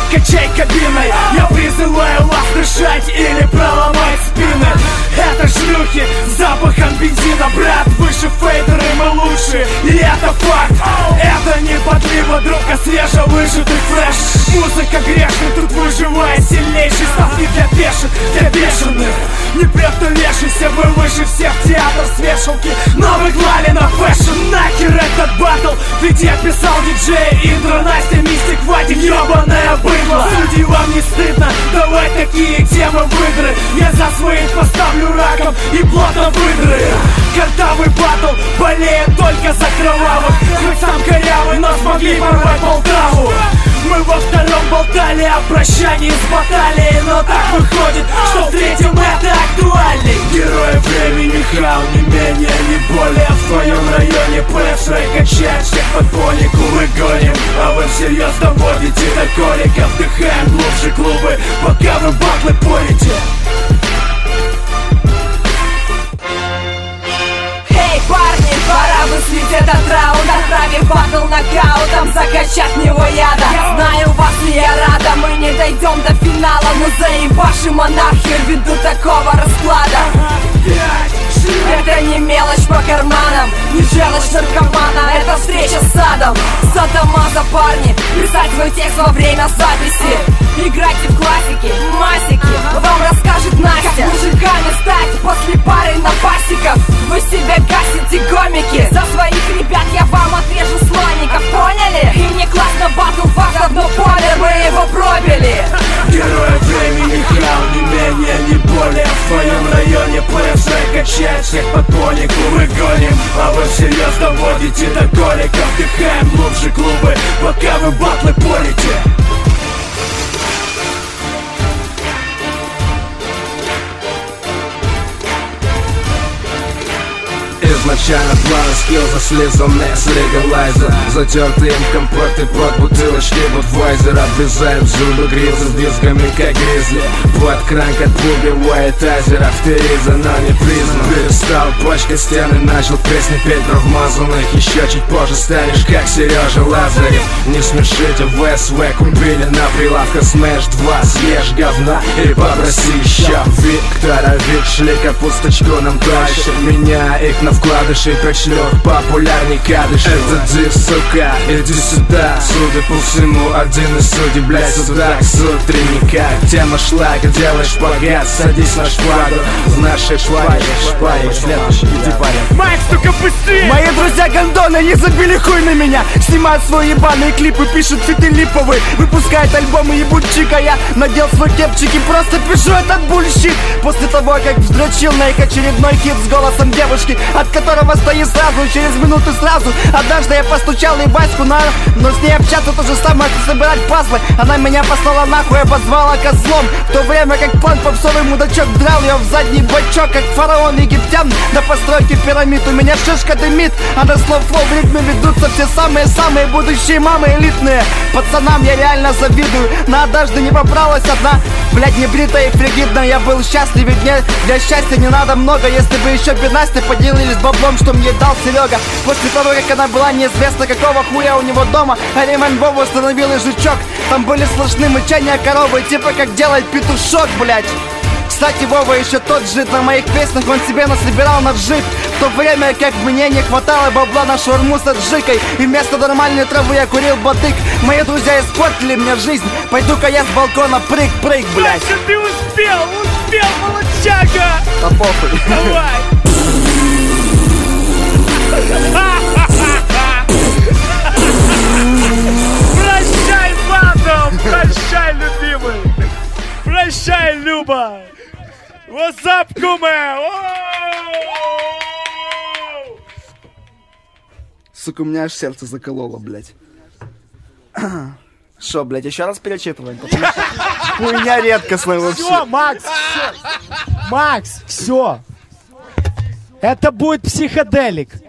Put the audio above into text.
качай кабиной. Я призываю вас дышать или проломать спины. Это шлюхи с запахом бензина, брат. Выше фейдеры, мы лучше, и это факт. Это не подлива, друг, а свежевыжатый фреш. Музыка грешный, тут выживает сильнейший. Ставки для бешеных. Не превтовешайся, вы выше всех. Театр с вешалки, но вы клали на фэшн. Нахер этот батл, ведь я писал диджея интро. Настя, Мистик, Вадик, ёбаное быдло. Судей, вам не стыдно, давай такие темы выдры. Я за своих поставлю раком и плотно выдры. Картавый батл болеет только за кровавых. Хоть сам корявый, но смогли порвать Полтаву. Мы во втором болтали о прощании с баталией, но так выходит, что в третьем это актуальней. Герои времени, хау, не менее, не более. В твоем районе пэшрей качает всех подпольнику мы гоним. А вы всерьез доводите до колика. Вдыхаем глубже клубы, пока вы батлы порите. Парни, пора выслить этот раунд, отправив батл нокаутом, закачать в него яда. Я знаю, вас ли я рада, мы не дойдем до финала, но заебашим анархию ввиду такого расклада. Это не мелочь по карманам, не желчь наркомана, это встреча с садом. Садомаза, парни, писать свой текст во время записи. Играйте в классики, масики, вам расскажет Настя. Как мужиками стать после пары на пасиков. Вы себя гасите, комики. За своих ребят я вам отрежу слоников, поняли? И мне классно батл, ваш давно помер, мы его пробили. Герои времени, храм, не менее, не более. В твоем районе пэшрей качает всех подпольнику мы гоним. А вы всерьез доводите до колика. Вдыхаем глубже клубы, пока вы батлы порите. Изначально планы скилза слизаны с легалайза. Затертые им компорты под бутылочки Будвайзер. Обрезаем зубы грилзы с дисками как гризли. Под кранк отпугивает азер. Авториза, но не признан. Перестал пачкать стены, начал песни петь про вмазанных. Еще чуть позже станешь как Сережа Лазарев. Не смешите, в СВ купили на прилавках Смэш 2. Съешь говна и попроси еще. Виктора Вик шли капусточку нам дальше. Меня их на вкладыши, как шлёх, популярней кадыш. Это дис, сука, иди сюда. Судя по всему, один из судей, блядь, сюда с утренника. Тема шлага, делай шпагат, садись на шпагу. В нашей шпаге, следующий, иди, парень. Макс, только быстрее! Мои друзья гондоны, они забили хуй на меня. Снимают свои ебаные клипы, пишут фиты липовые. Выпускают альбомы ебучика. Я надел свой кепчик и просто пишу этот бульщит. После того, как вздрочил на их очередной хит с голосом девушки, от которого стоит сразу, через минуту сразу. Однажды я постучал и Ваську, но с ней общаться то же самое, что собирать пазлы. Она меня послала нахуй, я позвала козлом. В то время как план попсовый мудачок драл ее в задний бачок, как фараон египтян на постройке пирамид. У меня шишка дымит, а на слов флоу в ритме ведутся все самые-самые будущие мамы элитные. Пацанам я реально завидую, но однажды не побралась одна, блядь, не бритая и фригидная. Я был счастлив, ведь мне для счастья не надо много. Если бы еще бы Настя поделились баблом, что мне дал Серега. После того, как она была неизвестно какого хуя у него дома, а ремень Вову установил и жучок. Там были слышны мычания коровы, типа как делает петушок, блядь. Кстати, Вова еще тот жит на моих песнях, он себе насобирал на джип. В то время как мне не хватало бабла на шаурму с аджикой, и вместо нормальной травы я курил бадык. Мои друзья испортили мне жизнь, пойду-ка я с балкона прыг-прыг, блядь. Саша, ты успел, молодчага! Да похуй. Давай! Прощай, батл! Прощай, любимый! Прощай, Люба! What's up, куме? Сука, у меня аж сердце закололо, блядь. Шо, блядь, еще раз перечитываем, потому что хуйня редкостная вообще. Все, Макс, все! Макс, все! Это будет психоделик.